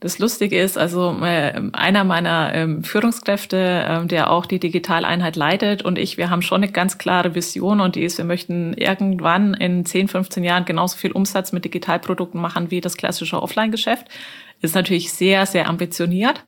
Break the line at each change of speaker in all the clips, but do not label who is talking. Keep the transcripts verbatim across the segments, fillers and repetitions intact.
Das Lustige ist, also äh, einer meiner ähm, Führungskräfte, äh, der auch die Digitaleinheit leitet, und ich, wir haben schon eine ganz klare Vision, und die ist, wir möchten irgendwann in zehn, fünfzehn Jahren genauso viel Umsatz mit Digitalprodukten machen wie das klassische Offline-Geschäft. Ist natürlich sehr, sehr ambitioniert.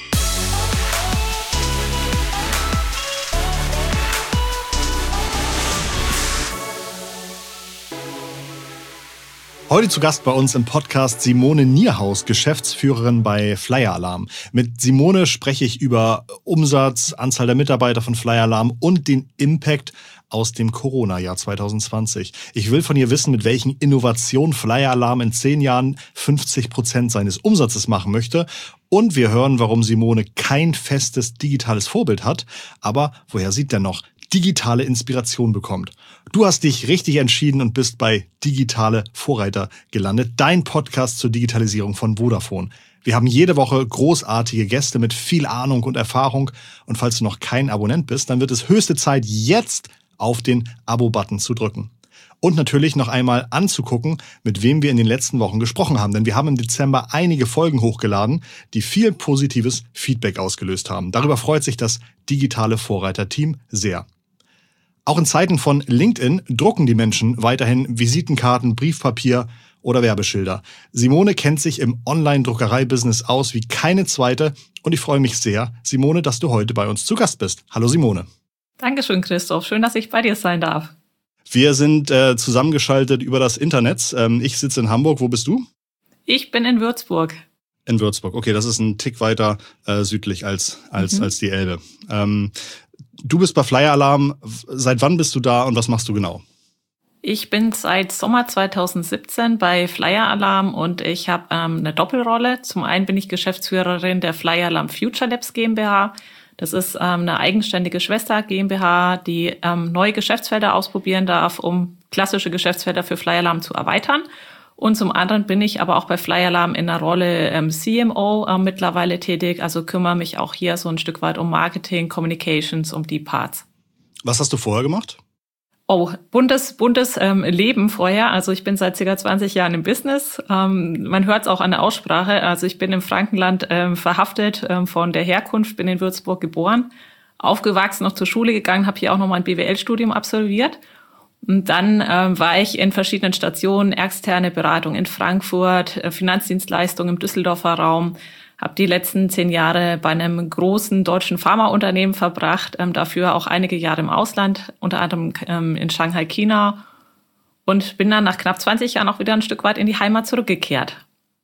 Heute zu Gast bei uns im Podcast Simone Nierhaus, Geschäftsführerin bei Flyer Alarm. Mit Simone spreche ich über Umsatz, Anzahl der Mitarbeiter von Flyer Alarm und den Impact aus dem Corona-Jahr zwanzig zwanzig. Ich will von ihr wissen, mit welchen Innovationen Flyer Alarm in zehn Jahren fünfzig Prozent seines Umsatzes machen möchte. Und wir hören, warum Simone kein festes digitales Vorbild hat, aber woher sie dennoch digitale Inspiration bekommt. Du hast dich richtig entschieden und bist bei Digitale Vorreiter gelandet, dein Podcast zur Digitalisierung von Vodafone. Wir haben jede Woche großartige Gäste mit viel Ahnung und Erfahrung. Und falls du noch kein Abonnent bist, dann wird es höchste Zeit, jetzt auf den Abo-Button zu drücken. Und natürlich noch einmal anzugucken, mit wem wir in den letzten Wochen gesprochen haben. Denn wir haben im Dezember einige Folgen hochgeladen, die viel positives Feedback ausgelöst haben. Darüber freut sich das Digitale Vorreiter-Team sehr. Auch in Zeiten von LinkedIn drucken die Menschen weiterhin Visitenkarten, Briefpapier oder Werbeschilder. Simone kennt sich im Online-Druckerei-Business aus wie keine zweite und ich freue mich sehr, Simone, dass du heute bei uns zu Gast bist. Hallo Simone.
Dankeschön, Christoph. Schön, dass ich bei dir sein darf.
Wir sind äh, zusammengeschaltet über das Internet. Ähm, ich sitze in Hamburg. Wo bist du?
Ich bin in Würzburg.
In Würzburg. Okay, das ist ein Tick weiter äh, südlich als als mhm. als die Elbe. Ähm, Du bist bei Flyer Alarm. Seit wann bist du da und was machst du genau?
Ich bin seit Sommer zwanzig siebzehn bei Flyer Alarm und ich habe ähm, eine Doppelrolle. Zum einen bin ich Geschäftsführerin der Flyer Alarm Future Labs GmbH. Das ist ähm, eine eigenständige Schwester GmbH, die ähm, neue Geschäftsfelder ausprobieren darf, um klassische Geschäftsfelder für Flyer Alarm zu erweitern. Und zum anderen bin ich aber auch bei Flyer Alarm in der Rolle ähm, C M O äh, mittlerweile tätig, also kümmere mich auch hier so ein Stück weit um Marketing, Communications, um die Parts.
Was hast du vorher gemacht?
Oh, buntes, buntes ähm, Leben vorher. Also ich bin seit ca. zwanzig Jahren im Business. Ähm, man hört es auch an der Aussprache. Also ich bin im Frankenland ähm, verhaftet ähm, von der Herkunft, bin in Würzburg geboren, aufgewachsen, noch zur Schule gegangen, habe hier auch noch mal ein B W L-Studium absolviert. Und dann ähm, war ich in verschiedenen Stationen, externe Beratung in Frankfurt, äh, Finanzdienstleistungen im Düsseldorfer Raum, habe die letzten zehn Jahre bei einem großen deutschen Pharmaunternehmen verbracht, ähm, dafür auch einige Jahre im Ausland, unter anderem ähm, in Shanghai, China, und bin dann nach knapp zwanzig Jahren auch wieder ein Stück weit in die Heimat zurückgekehrt.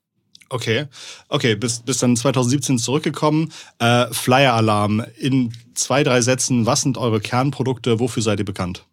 Okay, okay, bis, bis dann zwanzig siebzehn zurückgekommen. Äh, Flyer Alarm, in zwei, drei Sätzen, was sind eure Kernprodukte, wofür seid ihr bekannt?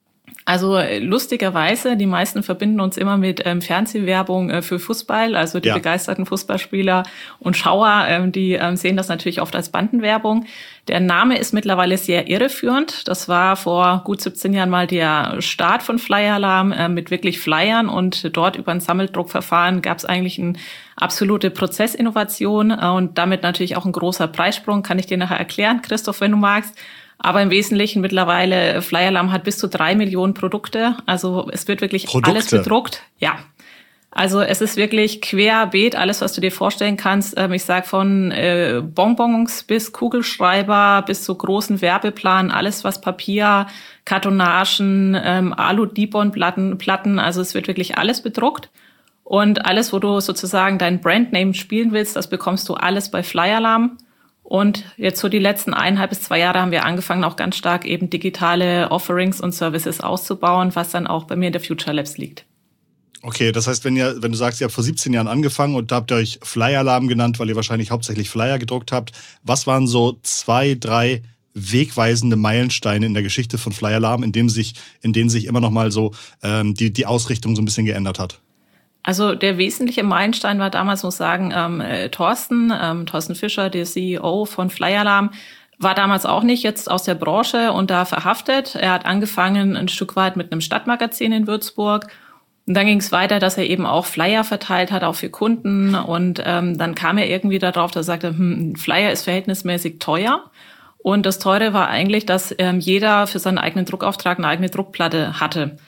Also lustigerweise, die meisten verbinden uns immer mit ähm, Fernsehwerbung äh, für Fußball, also die ja. begeisterten Fußballspieler und Schauer, ähm, die ähm, sehen das natürlich oft als Bandenwerbung. Der Name ist mittlerweile sehr irreführend. Das war vor gut siebzehn Jahren mal der Start von Flyer Alarm äh, mit wirklich Flyern, und dort über ein Sammeldruckverfahren gab es eigentlich eine absolute Prozessinnovation äh, und damit natürlich auch ein großer Preissprung. Kann ich dir nachher erklären, Christoph, wenn du magst. Aber im Wesentlichen mittlerweile, Flyer Alarm hat bis zu drei Millionen Produkte. Also es wird wirklich Produkte. Alles bedruckt. Ja. Also es ist wirklich querbeet, alles, was du dir vorstellen kannst. Ich sag von äh, Bonbons bis Kugelschreiber bis zu großen Werbeplanen, alles was Papier, Kartonagen, ähm, Alu-Dibond-Platten, Platten, also es wird wirklich alles bedruckt. Und alles, wo du sozusagen dein Brandname spielen willst, das bekommst du alles bei Flyer Alarm. Und jetzt so die letzten eineinhalb bis zwei Jahre haben wir angefangen, auch ganz stark eben digitale Offerings und Services auszubauen, was dann auch bei mir in der Future Labs liegt.
Okay, das heißt, wenn ihr, wenn du sagst, ihr habt vor siebzehn Jahren angefangen und da habt ihr euch Flyer Alarm genannt, weil ihr wahrscheinlich hauptsächlich Flyer gedruckt habt. Was waren so zwei, drei wegweisende Meilensteine in der Geschichte von Flyer Alarm, in dem sich, in denen sich immer noch mal so ähm, die, die Ausrichtung so ein bisschen geändert hat?
Also der wesentliche Meilenstein war damals, muss ich sagen, ähm, äh, Thorsten, ähm, Thorsten Fischer, der C E O von Flyer Alarm, war damals auch nicht jetzt aus der Branche und da verhaftet. Er hat angefangen ein Stück weit mit einem Stadtmagazin in Würzburg. Und dann ging es weiter, dass er eben auch Flyer verteilt hat, auch für Kunden. Und ähm, dann kam er irgendwie darauf, dass er sagte, hm, ein Flyer ist verhältnismäßig teuer. Und das Teure war eigentlich, dass ähm, jeder für seinen eigenen Druckauftrag eine eigene Druckplatte hatte.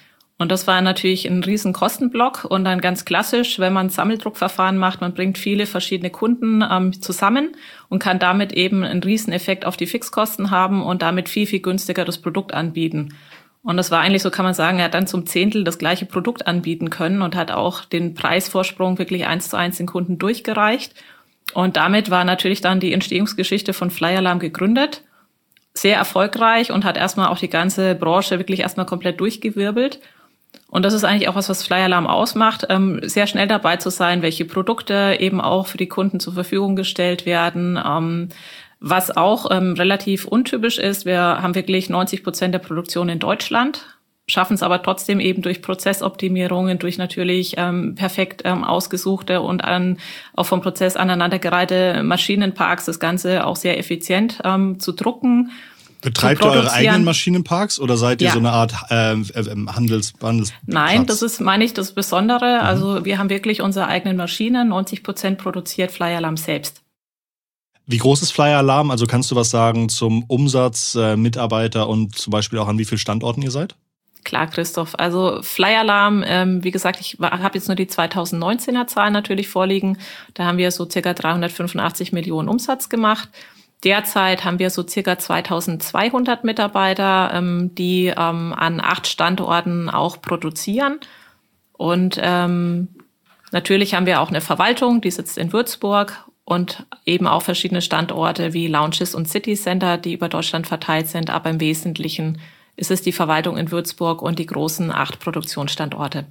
Und das war natürlich ein riesen Kostenblock und dann ganz klassisch, wenn man Sammeldruckverfahren macht, man bringt viele verschiedene Kunden ähm, zusammen und kann damit eben einen riesen Effekt auf die Fixkosten haben und damit viel, viel günstiger das Produkt anbieten. Und das war eigentlich so, kann man sagen, er hat dann zum Zehntel das gleiche Produkt anbieten können und hat auch den Preisvorsprung wirklich eins zu eins den Kunden durchgereicht. Und damit war natürlich dann die Entstehungsgeschichte von Flyalarm gegründet. Sehr erfolgreich und hat erstmal auch die ganze Branche wirklich erstmal komplett durchgewirbelt. Und das ist eigentlich auch was, was Flyalarm ausmacht, ähm, sehr schnell dabei zu sein, welche Produkte eben auch für die Kunden zur Verfügung gestellt werden. Ähm, was auch ähm, relativ untypisch ist, wir haben wirklich neunzig Prozent der Produktion in Deutschland, schaffen es aber trotzdem eben durch Prozessoptimierungen, durch natürlich ähm, perfekt ähm, ausgesuchte und an, auch vom Prozess aneinandergereihte Maschinenparks das Ganze auch sehr effizient ähm, zu drucken.
Betreibt ihr eure eigenen Maschinenparks oder seid ihr
ja.
so eine Art äh, Handels, Handelsplatz?
Nein, das ist, meine ich, das Besondere. Mhm. Also wir haben wirklich unsere eigenen Maschinen. neunzig Prozent produziert Flyalarm selbst.
Wie groß ist Flyalarm? Also kannst du was sagen zum Umsatz, äh, Mitarbeiter und zum Beispiel auch an wie vielen Standorten ihr seid?
Klar, Christoph. Also Flyalarm, ähm, wie gesagt, ich habe jetzt nur die zweitausendneunzehner Zahlen natürlich vorliegen. Da haben wir so circa dreihundertfünfundachtzig Millionen Umsatz gemacht. Derzeit haben wir so circa zweitausendzweihundert Mitarbeiter, ähm, die ähm, an acht Standorten auch produzieren. Und ähm, natürlich haben wir auch eine Verwaltung, die sitzt in Würzburg und eben auch verschiedene Standorte wie Lounges und City Center, die über Deutschland verteilt sind. Aber im Wesentlichen ist es die Verwaltung in Würzburg und die großen acht Produktionsstandorte.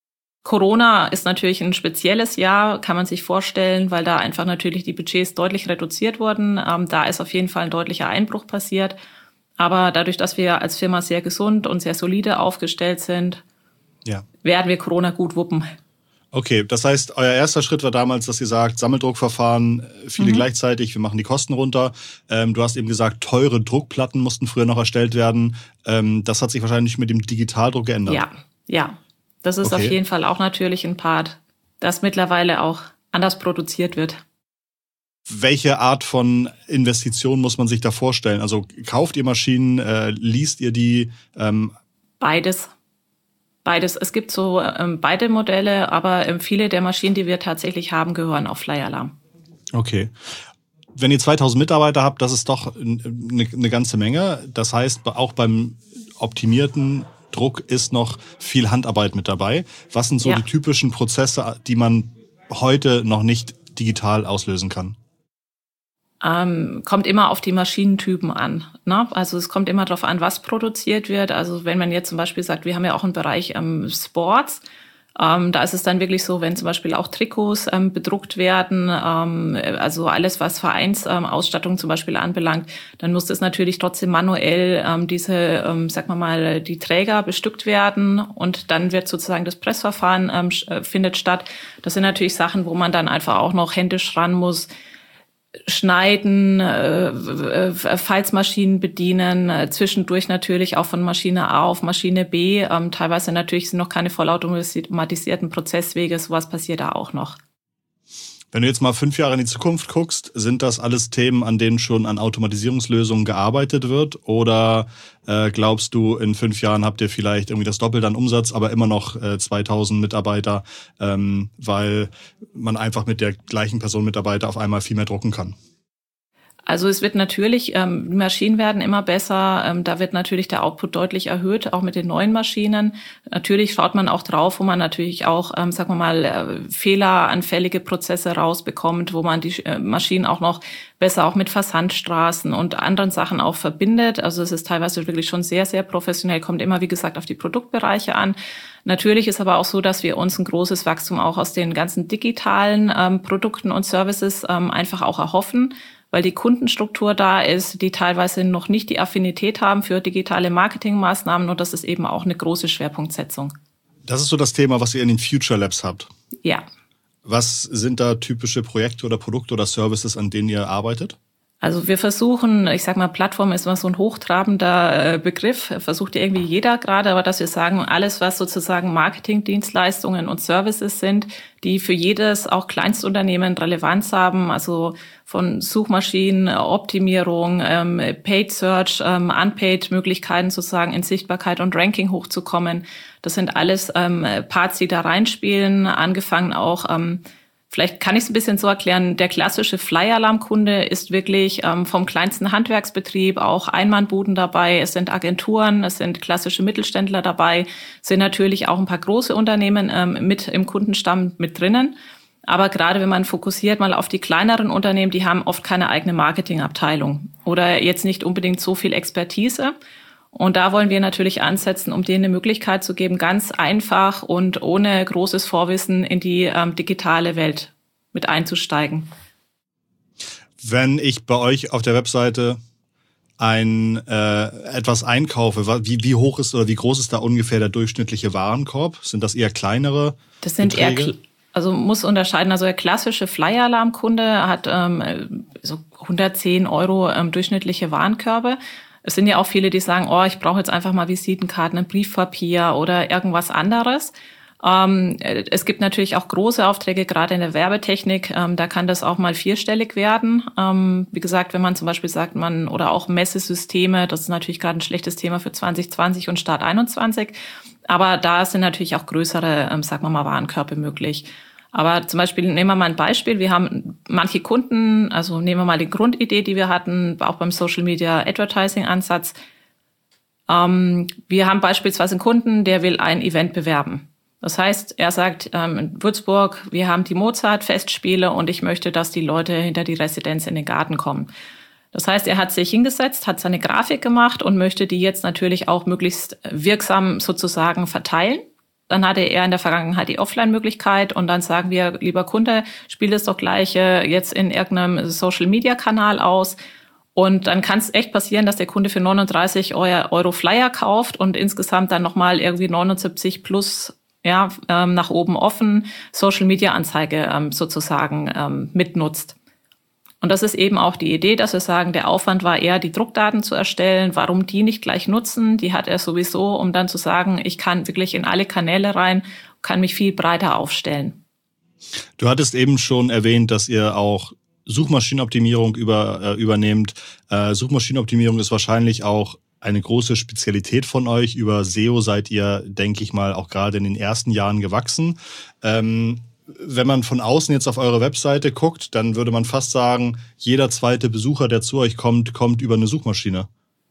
Corona ist natürlich ein spezielles Jahr, kann man sich vorstellen, weil da einfach natürlich die Budgets deutlich reduziert wurden. Ähm, da ist auf jeden Fall ein deutlicher Einbruch passiert. Aber dadurch, dass wir als Firma sehr gesund und sehr solide aufgestellt sind, ja. werden wir Corona gut wuppen.
Okay, das heißt, euer erster Schritt war damals, dass ihr sagt, Sammeldruckverfahren, viele mhm. gleichzeitig, wir machen die Kosten runter. Ähm, du hast eben gesagt, teure Druckplatten mussten früher noch erstellt werden. Ähm, das hat sich wahrscheinlich mit dem Digitaldruck geändert.
Ja, ja. Das ist
okay.
auf jeden Fall auch natürlich ein Part, das mittlerweile auch anders produziert wird.
Welche Art von Investition muss man sich da vorstellen? Also kauft ihr Maschinen, äh, liest ihr die? Ähm
Beides. Beides. Es gibt so ähm, beide Modelle, aber ähm, viele der Maschinen, die wir tatsächlich haben, gehören auf Flyalarm.
Okay. Wenn ihr zweitausend Mitarbeiter habt, das ist doch eine, eine ganze Menge. Das heißt, auch beim optimierten Druck ist noch viel Handarbeit mit dabei. Was sind so ja. die typischen Prozesse, die man heute noch nicht digital auslösen kann?
Ähm, kommt immer auf die Maschinentypen an. Ne? Also es kommt immer darauf an, was produziert wird. Also wenn man jetzt zum Beispiel sagt, wir haben ja auch einen Bereich ähm, Sports, Ähm, da ist es dann wirklich so, wenn zum Beispiel auch Trikots ähm, bedruckt werden, ähm, also alles, was Vereinsausstattung ähm, zum Beispiel anbelangt, dann muss das natürlich trotzdem manuell ähm, diese, ähm, sag mal mal, die Träger bestückt werden und dann wird sozusagen das Pressverfahren ähm, findet statt. Das sind natürlich Sachen, wo man dann einfach auch noch händisch ran muss. Schneiden, äh, Falzmaschinen bedienen, äh, zwischendurch natürlich auch von Maschine A auf Maschine B. Ähm, teilweise natürlich sind noch keine vollautomatisierten Prozesswege, sowas passiert da auch noch.
Wenn du jetzt mal fünf Jahre in die Zukunft guckst, sind das alles Themen, an denen schon an Automatisierungslösungen gearbeitet wird? Oder äh, glaubst du, in fünf Jahren habt ihr vielleicht irgendwie das Doppelte an Umsatz, aber immer noch äh, zweitausend Mitarbeiter, ähm, weil man einfach mit der gleichen Person Mitarbeiter auf einmal viel mehr drucken kann?
Also es wird natürlich, ähm, die Maschinen werden immer besser, ähm, da wird natürlich der Output deutlich erhöht, auch mit den neuen Maschinen. Natürlich schaut man auch drauf, wo man natürlich auch, ähm, sagen wir mal, äh, fehleranfällige Prozesse rausbekommt, wo man die äh, Maschinen auch noch besser auch mit Versandstraßen und anderen Sachen auch verbindet. Also es ist teilweise wirklich schon sehr, sehr professionell, kommt immer, wie gesagt, auf die Produktbereiche an. Natürlich ist aber auch so, dass wir uns ein großes Wachstum auch aus den ganzen digitalen ähm, Produkten und Services ähm, einfach auch erhoffen, weil die Kundenstruktur da ist, die teilweise noch nicht die Affinität haben für digitale Marketingmaßnahmen und das ist eben auch eine große Schwerpunktsetzung.
Das ist so das Thema, was ihr in den Future Labs habt.
Ja.
Was sind da typische Projekte oder Produkte oder Services, an denen ihr arbeitet?
Also wir versuchen, ich sag mal, Plattform ist immer so ein hochtrabender Begriff, versucht irgendwie jeder gerade, aber dass wir sagen, alles, was sozusagen Marketingdienstleistungen und Services sind, die für jedes, auch Kleinstunternehmen Relevanz haben, also von Suchmaschinenoptimierung, ähm, Paid Search, ähm, Unpaid-Möglichkeiten sozusagen in Sichtbarkeit und Ranking hochzukommen. Das sind alles ähm, Parts, die da reinspielen, angefangen auch ähm, Vielleicht kann ich es ein bisschen so erklären, der klassische Flyer-Alarm-Kunde ist wirklich ähm, vom kleinsten Handwerksbetrieb, auch Einmannbuden dabei, es sind Agenturen, es sind klassische Mittelständler dabei, es sind natürlich auch ein paar große Unternehmen ähm, mit im Kundenstamm mit drinnen. Aber gerade wenn man fokussiert mal auf die kleineren Unternehmen, die haben oft keine eigene Marketingabteilung oder jetzt nicht unbedingt so viel Expertise. Und da wollen wir natürlich ansetzen, um denen eine Möglichkeit zu geben, ganz einfach und ohne großes Vorwissen in die ähm, digitale Welt mit einzusteigen.
Wenn ich bei euch auf der Webseite ein äh, etwas einkaufe, wie, wie hoch ist oder wie groß ist da ungefähr der durchschnittliche Warenkorb? Sind das eher kleinere
Das sind
Beträge?
eher, also muss unterscheiden, also der klassische Flyer-Alarm-Kunde hat ähm, so hundertzehn Euro ähm, durchschnittliche Warenkörbe. Es sind ja auch viele, die sagen, oh, ich brauche jetzt einfach mal Visitenkarten, ein Briefpapier oder irgendwas anderes. Ähm, es gibt natürlich auch große Aufträge, gerade in der Werbetechnik. Ähm, da kann das auch mal vierstellig werden. Ähm, wie gesagt, wenn man zum Beispiel sagt, man oder auch Messesysteme, das ist natürlich gerade ein schlechtes Thema für zwanzig zwanzig und Start einundzwanzig. Aber da sind natürlich auch größere, ähm, sagen wir mal, Warenkörbe möglich. Aber zum Beispiel, nehmen wir mal ein Beispiel. Wir haben manche Kunden, also nehmen wir mal die Grundidee, die wir hatten, auch beim Social Media Advertising Ansatz. Ähm, wir haben beispielsweise einen Kunden, der will ein Event bewerben. Das heißt, er sagt, ähm, in Würzburg, wir haben die Mozart-Festspiele und ich möchte, dass die Leute hinter die Residenz in den Garten kommen. Das heißt, er hat sich hingesetzt, hat seine Grafik gemacht und möchte die jetzt natürlich auch möglichst wirksam sozusagen verteilen. Dann hatte er in der Vergangenheit die Offline-Möglichkeit und dann sagen wir, lieber Kunde, spiel es doch gleich jetzt in irgendeinem Social-Media-Kanal aus. Und dann kann es echt passieren, dass der Kunde für neununddreißig Euro Flyer kauft und insgesamt dann nochmal irgendwie neunundsiebzig plus ja ähm, nach oben offen Social-Media-Anzeige ähm, sozusagen ähm, mitnutzt. Und das ist eben auch die Idee, dass wir sagen, der Aufwand war eher, die Druckdaten zu erstellen. Warum die nicht gleich nutzen? Die hat er sowieso, um dann zu sagen, ich kann wirklich in alle Kanäle rein, kann mich viel breiter aufstellen.
Du hattest eben schon erwähnt, dass ihr auch Suchmaschinenoptimierung über, äh, übernehmt. Äh, Suchmaschinenoptimierung ist wahrscheinlich auch eine große Spezialität von euch. Über S E O seid ihr, denke ich mal, auch gerade in den ersten Jahren gewachsen. Ähm, Wenn man von außen jetzt auf eure Webseite guckt, dann würde man fast sagen, jeder zweite Besucher, der zu euch kommt, kommt über eine Suchmaschine.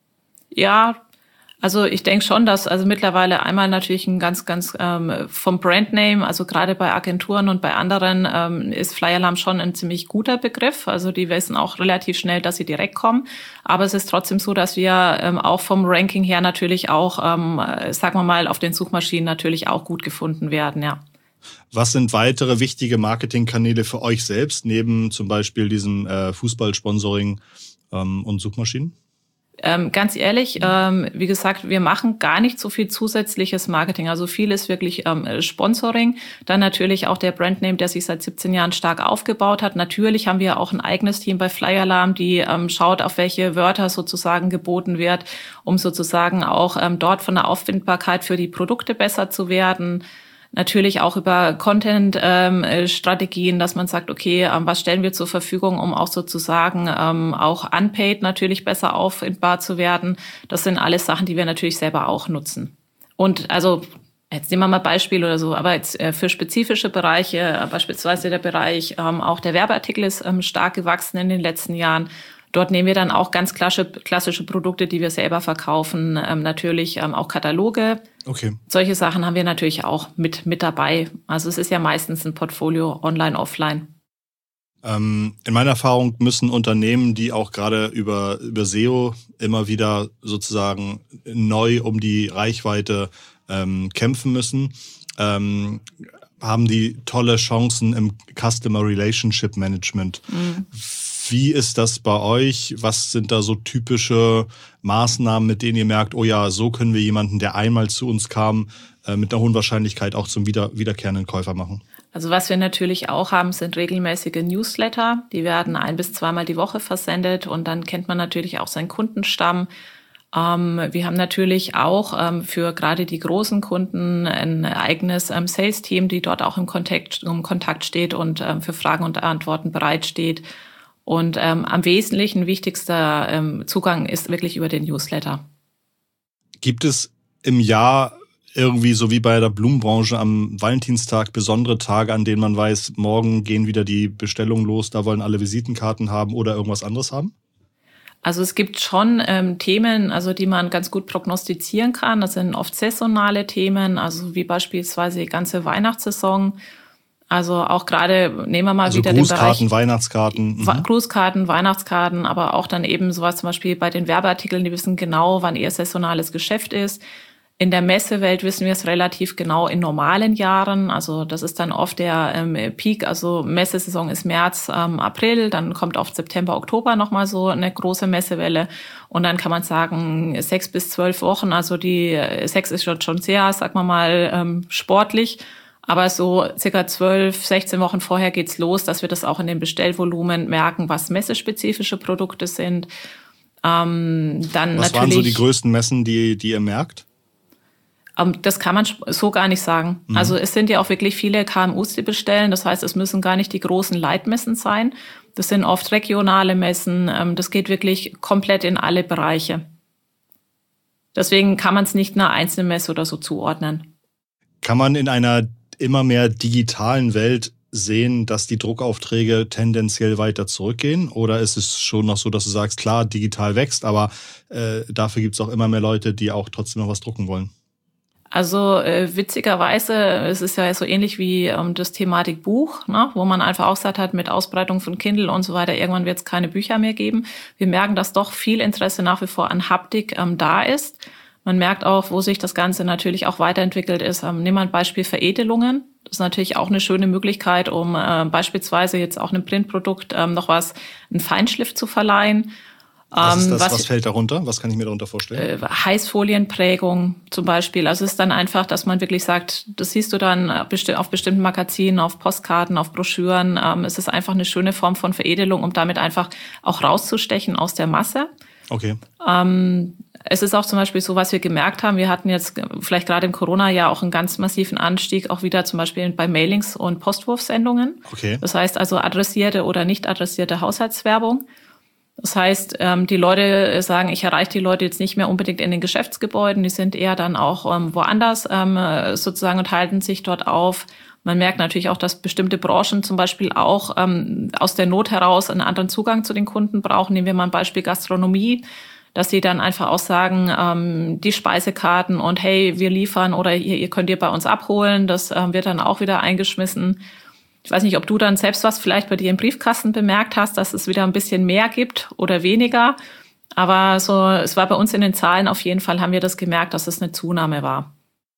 Ja, also ich denke schon, dass also mittlerweile einmal natürlich ein ganz, ganz ähm, vom Brandname, also gerade bei Agenturen und bei anderen ähm, ist Flyer Alarm schon ein ziemlich guter Begriff. Also die wissen auch relativ schnell, dass sie direkt kommen. Aber es ist trotzdem so, dass wir ähm, auch vom Ranking her natürlich auch, ähm, sagen wir mal, auf den Suchmaschinen natürlich auch gut gefunden werden, ja.
Was sind weitere wichtige Marketingkanäle für euch selbst, neben zum Beispiel diesem äh, Fußballsponsoring ähm, und Suchmaschinen?
Ähm, ganz ehrlich, ähm, wie gesagt, wir machen gar nicht so viel zusätzliches Marketing. Also viel ist wirklich ähm, Sponsoring. Dann natürlich auch der Brandname, der sich seit siebzehn Jahren stark aufgebaut hat. Natürlich haben wir auch ein eigenes Team bei Flyer Alarm, die ähm, schaut, auf welche Wörter sozusagen geboten wird, um sozusagen auch ähm, dort von der Auffindbarkeit für die Produkte besser zu werden. Natürlich auch über Content-Strategien, ähm, dass man sagt, okay, ähm, was stellen wir zur Verfügung, um auch sozusagen ähm, auch unpaid natürlich besser auffindbar zu werden. Das sind alles Sachen, die wir natürlich selber auch nutzen. Und also jetzt nehmen wir mal Beispiel oder so, aber jetzt äh, für spezifische Bereiche, äh, beispielsweise der Bereich ähm, auch der Werbeartikel ist ähm, stark gewachsen in den letzten Jahren. Dort nehmen wir dann auch ganz klassische, klassische Produkte, die wir selber verkaufen, ähm, natürlich ähm, auch Kataloge.
Okay.
Solche Sachen haben wir natürlich auch mit, mit dabei. Also es ist ja meistens ein Portfolio online, offline.
Ähm, in meiner Erfahrung müssen Unternehmen, die auch gerade über, über S E O immer wieder sozusagen neu um die Reichweite ähm, kämpfen müssen, ähm, haben die tolle Chancen im Customer Relationship Management. Mhm. Wie ist das bei euch? Was sind da so typische Maßnahmen, mit denen ihr merkt, oh ja, so können wir jemanden, der einmal zu uns kam, mit einer hohen Wahrscheinlichkeit auch zum wieder, wiederkehrenden Käufer machen?
Also was wir natürlich auch haben, sind regelmäßige Newsletter. Die werden ein- bis zweimal die Woche versendet und dann kennt man natürlich auch seinen Kundenstamm. Ähm, wir haben natürlich auch ähm, für gerade die großen Kunden ein eigenes ähm, Sales-Team, die dort auch im Kontakt, im Kontakt steht und ähm, für Fragen und Antworten bereitsteht. Und ähm, am wesentlichen, wichtigster ähm, Zugang ist wirklich über den Newsletter.
Gibt es im Jahr irgendwie so wie bei der Blumenbranche am Valentinstag besondere Tage, an denen man weiß, morgen gehen wieder die Bestellungen los, da wollen alle Visitenkarten haben oder irgendwas anderes haben?
Also es gibt schon ähm, Themen, also die man ganz gut prognostizieren kann. Das sind oft saisonale Themen, also wie beispielsweise die ganze Weihnachtssaison. Also auch gerade, nehmen wir mal
also
wieder den Bereich
Grußkarten, Weihnachtskarten.
Mhm. Grußkarten, Weihnachtskarten, aber auch dann eben sowas zum Beispiel bei den Werbeartikeln, die wissen genau, wann ihr saisonales Geschäft ist. In der Messewelt wissen wir es relativ genau in normalen Jahren. Also das ist dann oft der ähm, Peak. Also Messesaison ist März, ähm, April. Dann kommt oft September, Oktober nochmal so eine große Messewelle. Und dann kann man sagen, sechs bis zwölf Wochen. Also die sechs ist schon, schon sehr, sagen wir mal, ähm, sportlich. Aber so circa zwölf, sechzehn Wochen vorher geht's los, dass wir das auch in den Bestellvolumen merken, was messespezifische Produkte sind. Ähm, dann
was
natürlich,
waren so die größten Messen, die, die ihr merkt?
Das kann man so gar nicht sagen. Mhm. Also es sind ja auch wirklich viele K M Us, die bestellen. Das heißt, es müssen gar nicht die großen Leitmessen sein. Das sind oft regionale Messen. Das geht wirklich komplett in alle Bereiche. Deswegen kann man es nicht einer einzelnen Messe oder so zuordnen.
Kann man in einer immer mehr digitalen Welt sehen, dass die Druckaufträge tendenziell weiter zurückgehen? Oder ist es schon noch so, dass du sagst, klar, digital wächst, aber äh, dafür gibt es auch immer mehr Leute, die auch trotzdem noch was drucken wollen?
Also äh, witzigerweise, es ist ja so ähnlich wie ähm, das Thematik Buch, ne, wo man einfach auch gesagt hat, mit Ausbreitung von Kindle und so weiter, irgendwann wird es keine Bücher mehr geben. Wir merken, dass doch viel Interesse nach wie vor an Haptik ähm, da ist. Man merkt auch, wo sich das Ganze natürlich auch weiterentwickelt ist. Ähm, nehmen wir ein Beispiel Veredelungen. Das ist natürlich auch eine schöne Möglichkeit, um äh, beispielsweise jetzt auch einem Printprodukt ähm, noch was, einen Feinschliff zu verleihen.
Was ist das? Was, was fällt darunter? Was kann ich mir darunter vorstellen?
Äh, Heißfolienprägung zum Beispiel. Also es ist dann einfach, dass man wirklich sagt, das siehst du dann auf bestimmten Magazinen, auf Postkarten, auf Broschüren. Ähm, es ist einfach eine schöne Form von Veredelung, um damit einfach auch rauszustechen aus der Masse.
Okay.
Ähm, es ist auch zum Beispiel so, was wir gemerkt haben, wir hatten jetzt vielleicht gerade im Corona-Jahr auch einen ganz massiven Anstieg, auch wieder zum Beispiel bei Mailings und Postwurfsendungen.
Okay.
Das heißt also adressierte oder nicht adressierte Haushaltswerbung. Das heißt, die Leute sagen, ich erreiche die Leute jetzt nicht mehr unbedingt in den Geschäftsgebäuden, die sind eher dann auch woanders sozusagen und halten sich dort auf. Man merkt natürlich auch, dass bestimmte Branchen zum Beispiel auch aus der Not heraus einen anderen Zugang zu den Kunden brauchen. Nehmen wir mal ein Beispiel Gastronomie, dass sie dann einfach auch sagen, die Speisekarten und hey, wir liefern oder ihr, ihr könnt ihr bei uns abholen. Das wird dann auch wieder eingeschmissen. Ich weiß nicht, ob du dann selbst was vielleicht bei dir im Briefkasten bemerkt hast, dass es wieder ein bisschen mehr gibt oder weniger. Aber so, es war bei uns in den Zahlen auf jeden Fall, haben wir das gemerkt, dass es eine Zunahme war.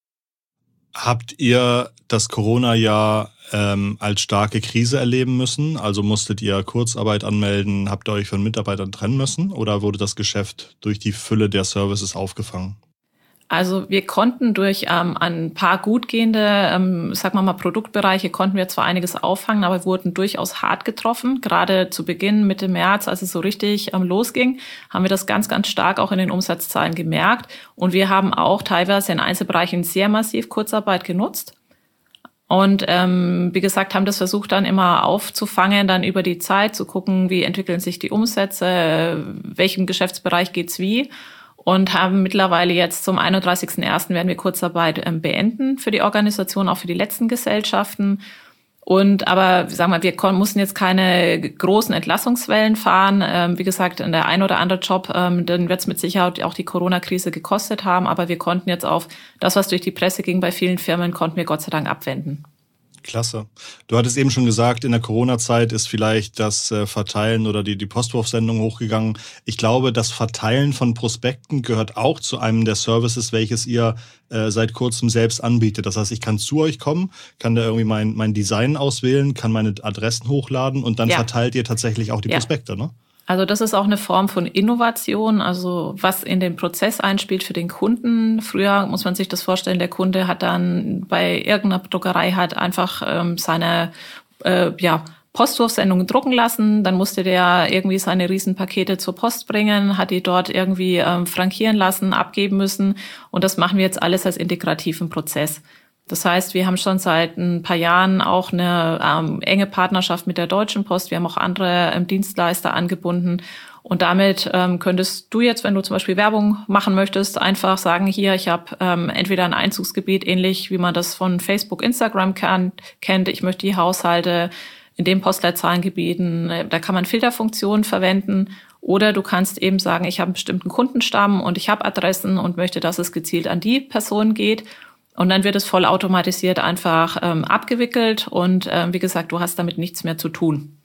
Habt ihr das Corona-Jahr ähm, als starke Krise erleben müssen? Also musstet ihr Kurzarbeit anmelden? Habt ihr euch von Mitarbeitern trennen müssen? Oder wurde das Geschäft durch die Fülle der Services aufgefangen?
Also wir konnten durch ähm, ein paar gut gehende, ähm, sagen wir mal, Produktbereiche konnten wir zwar einiges auffangen, aber wurden durchaus hart getroffen. Gerade zu Beginn, Mitte März, als es so richtig ähm, losging, haben wir das ganz, ganz stark auch in den Umsatzzahlen gemerkt. Und wir haben auch teilweise in Einzelbereichen sehr massiv Kurzarbeit genutzt. Und ähm, wie gesagt, haben das versucht dann immer aufzufangen, dann über die Zeit zu gucken, wie entwickeln sich die Umsätze, welchem Geschäftsbereich geht's wie. Und haben mittlerweile jetzt zum einunddreißigsten ersten werden wir Kurzarbeit ähm, beenden für die Organisation, auch für die letzten Gesellschaften. Und aber sagen wir, wir kon- mussten jetzt keine großen Entlassungswellen fahren. Ähm, wie gesagt, in der ein oder andere Job, ähm, dann wird es mit Sicherheit auch die Corona-Krise gekostet haben. Aber wir konnten jetzt auf das, was durch die Presse ging bei vielen Firmen, konnten wir Gott sei Dank abwenden.
Klasse. Du hattest eben schon gesagt, in der Corona-Zeit ist vielleicht das äh, Verteilen oder die, die Postwurfsendung hochgegangen. Ich glaube, das Verteilen von Prospekten gehört auch zu einem der Services, welches ihr äh, seit kurzem selbst anbietet. Das heißt, ich kann zu euch kommen, kann da irgendwie mein, mein Design auswählen, kann meine Adressen hochladen und dann ja. verteilt ihr tatsächlich auch die
ja.
Prospekte, ne?
Also das ist auch eine Form von Innovation, also was in den Prozess einspielt für den Kunden. Früher muss man sich das vorstellen, der Kunde hat dann bei irgendeiner Druckerei hat einfach ähm, seine äh, ja, Postwurfsendungen drucken lassen. Dann musste der irgendwie seine Riesenpakete zur Post bringen, hat die dort irgendwie ähm, frankieren lassen, abgeben müssen. Und das machen wir jetzt alles als integrativen Prozess. Das heißt, wir haben schon seit ein paar Jahren auch eine ähm, enge Partnerschaft mit der Deutschen Post. Wir haben auch andere ähm, Dienstleister angebunden. Und damit ähm, könntest du jetzt, wenn du zum Beispiel Werbung machen möchtest, einfach sagen, hier, ich habe ähm, entweder ein Einzugsgebiet, ähnlich wie man das von Facebook, Instagram kann, kennt. Ich möchte die Haushalte in den Postleitzahlengebieten, äh, da kann man Filterfunktionen verwenden. Oder du kannst eben sagen, ich habe einen bestimmten Kundenstamm und ich habe Adressen und möchte, dass es gezielt an die Person geht. Und dann wird es vollautomatisiert einfach ähm, abgewickelt und ähm, wie gesagt, du hast damit nichts mehr zu tun.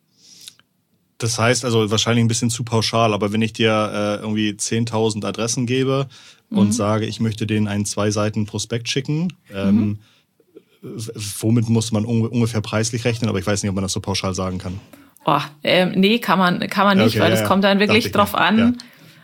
Das heißt also wahrscheinlich ein bisschen zu pauschal, aber wenn ich dir äh, irgendwie zehntausend Adressen gebe mhm. und sage, ich möchte denen einen zwei Seiten Prospekt schicken, ähm, mhm. womit muss man un- ungefähr preislich rechnen? Aber ich weiß nicht, ob man das so pauschal sagen kann.
Oh, ähm, nee, kann man, kann man nicht, okay, weil ja, das kommt dann wirklich drauf an. Ja.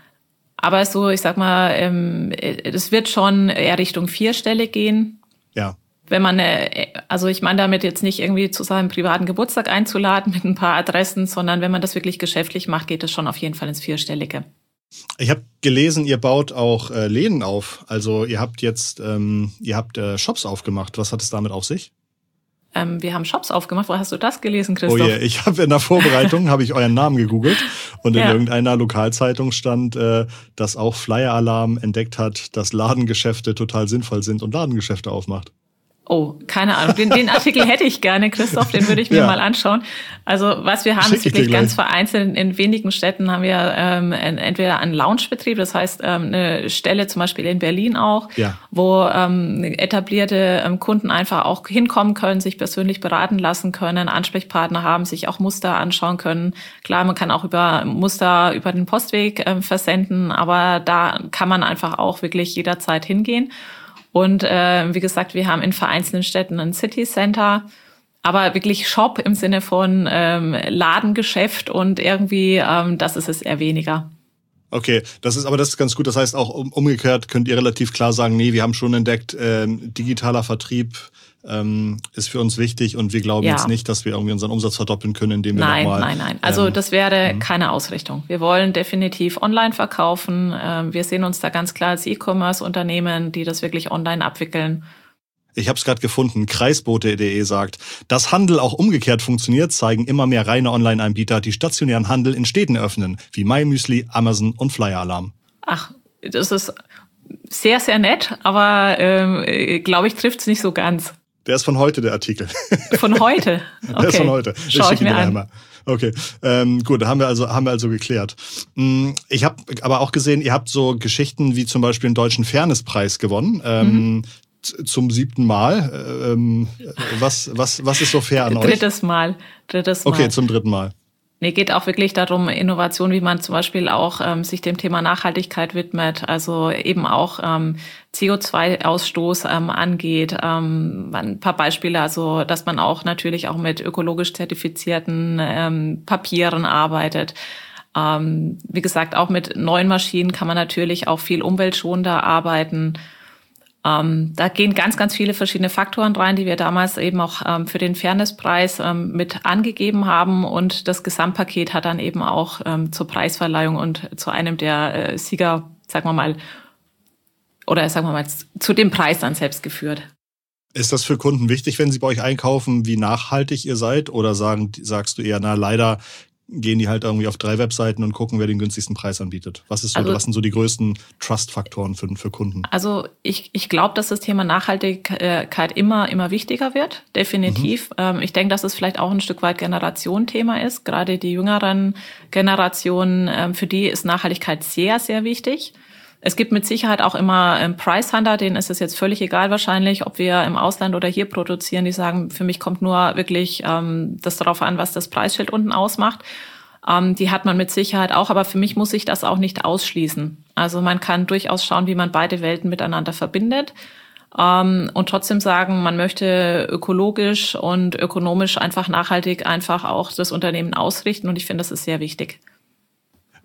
Aber so, ich sag mal, ähm, es wird schon eher Richtung vierstellig gehen.
Ja.
Wenn man, also ich meine damit jetzt nicht irgendwie zu seinem privaten Geburtstag einzuladen mit ein paar Adressen, sondern wenn man das wirklich geschäftlich macht, geht es schon auf jeden Fall ins Vierstellige.
Ich habe gelesen, ihr baut auch äh, Läden auf. Also ihr habt jetzt, ähm, ihr habt äh, Shops aufgemacht. Was hat es damit auf sich?
Ähm, wir haben Shops aufgemacht. Wo hast du das gelesen, Christoph?
Oh je, yeah. Ich habe in der Vorbereitung habe ich euren Namen gegoogelt und in ja. irgendeiner Lokalzeitung stand, äh, dass auch Flyer Alarm entdeckt hat, dass Ladengeschäfte total sinnvoll sind und Ladengeschäfte aufmacht.
Oh, keine Ahnung. Den, den Artikel hätte ich gerne, Christoph, den würde ich mir ja. mal anschauen. Also was wir haben, Schick ist wirklich ganz vereinzelt. In wenigen Städten haben wir ähm, entweder einen Loungebetrieb, das heißt ähm, eine Stelle zum Beispiel in Berlin auch,
ja.
wo ähm, etablierte ähm, Kunden einfach auch hinkommen können, sich persönlich beraten lassen können, Ansprechpartner haben, sich auch Muster anschauen können. Klar, man kann auch über Muster über den Postweg ähm, versenden, aber da kann man einfach auch wirklich jederzeit hingehen. Und äh, wie gesagt, wir haben in vereinzelten Städten ein City Center, aber wirklich Shop im Sinne von ähm, Ladengeschäft und irgendwie, ähm, das ist es eher weniger.
Okay, das ist aber das ist ganz gut. Das heißt auch um, umgekehrt könnt ihr relativ klar sagen, nee, wir haben schon entdeckt, ähm, digitaler Vertrieb ähm, ist für uns wichtig und wir glauben ja. jetzt nicht, dass wir irgendwie unseren Umsatz verdoppeln können, indem wir
nein,
nochmal...
Nein, nein, nein. Also
ähm,
das wäre
mh.
keine Ausrichtung. Wir wollen definitiv online verkaufen. Ähm, wir sehen uns da ganz klar als E-Commerce-Unternehmen, die das wirklich online abwickeln.
Ich habe es gerade gefunden, kreisbote punkt de sagt, dass Handel auch umgekehrt funktioniert, zeigen immer mehr reine Online-Anbieter, die stationären Handel in Städten öffnen, wie MyMüsli, Amazon und Flyer Alarm.
Ach, das ist sehr, sehr nett, aber ähm, glaube ich, trifft es nicht so ganz.
Der ist von heute, der Artikel.
Von heute? Okay.
Der ist von heute. Ich
Schau ich mir an.
Einmal. Okay, ähm, gut, haben wir also haben wir also geklärt. Ich habe aber auch gesehen, ihr habt so Geschichten wie zum Beispiel den Deutschen Fairnesspreis gewonnen. Ähm, mhm. Zum siebten Mal. Ähm, was, was, was ist so fair an euch?
Drittes Mal. Drittes Mal.
Okay, zum dritten Mal.
Nee, geht auch wirklich darum, Innovation, wie man zum Beispiel auch ähm, sich dem Thema Nachhaltigkeit widmet, also eben auch ähm, C O zwei Ausstoß ähm, angeht. Ähm, ein paar Beispiele, also dass man auch natürlich auch mit ökologisch zertifizierten ähm, Papieren arbeitet. Ähm, wie gesagt, auch mit neuen Maschinen kann man natürlich auch viel umweltschonender arbeiten. Ähm, da gehen ganz, ganz viele verschiedene Faktoren rein, die wir damals eben auch ähm, für den Fairnesspreis ähm, mit angegeben haben. Und das Gesamtpaket hat dann eben auch ähm, zur Preisverleihung und zu einem der äh, Sieger, sagen wir mal, oder sagen wir mal, zu dem Preis dann selbst geführt.
Ist das für Kunden wichtig, wenn sie bei euch einkaufen, wie nachhaltig ihr seid? Oder sagen, sagst du eher, na leider gehen die halt irgendwie auf drei Webseiten und gucken, wer den günstigsten Preis anbietet? Was ist so, also, was sind so die größten Trust-Faktoren für, für Kunden?
Also ich, ich glaube, dass das Thema Nachhaltigkeit immer, immer wichtiger wird, definitiv. Mhm. Ich denke, dass es vielleicht auch ein Stück weit Generationenthema ist. Gerade die jüngeren Generationen, für die ist Nachhaltigkeit sehr, sehr wichtig. Es gibt mit Sicherheit auch immer ähm, Price-Hunter, denen ist es jetzt völlig egal wahrscheinlich, ob wir im Ausland oder hier produzieren. Die sagen, für mich kommt nur wirklich ähm, das darauf an, was das Preisschild unten ausmacht. Ähm, die hat man mit Sicherheit auch, aber für mich muss ich das auch nicht ausschließen. Also man kann durchaus schauen, wie man beide Welten miteinander verbindet ähm, und trotzdem sagen, man möchte ökologisch und ökonomisch einfach nachhaltig einfach auch das Unternehmen ausrichten und ich finde, das ist sehr wichtig.